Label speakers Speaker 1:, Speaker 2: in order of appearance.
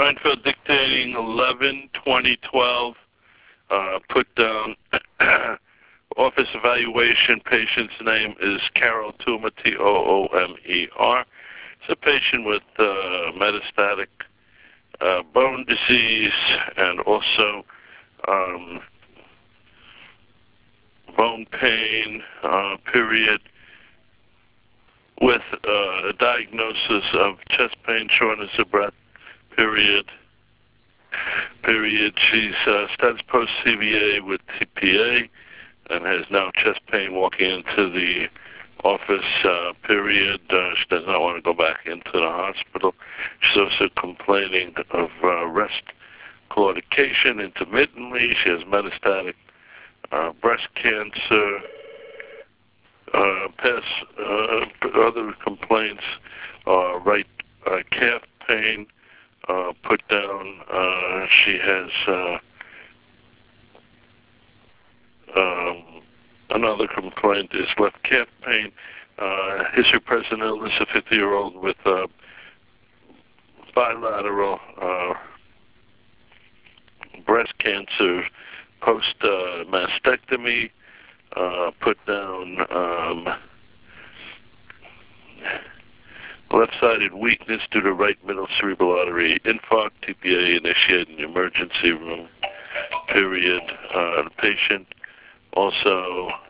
Speaker 1: Seinfeld dictating 11/20/12. Put down office evaluation. Patient's name is Carol Toomer, Toomer. It's a patient with metastatic bone disease and also bone pain, period, with a diagnosis of chest pain, shortness of breath, period. She's status post CVA with TPA and has now chest pain walking into the office, period. She does not want to go back into the hospital. She's also complaining of rest claudication intermittently. She has metastatic breast cancer. Other complaints are right calf pain. Put down, she has another complaint is left calf pain. History present illness, a 50-year-old with bilateral breast cancer post mastectomy. Put down left-sided weakness due to right middle cerebral artery infarct, TPA initiated in the emergency room, period. The patient also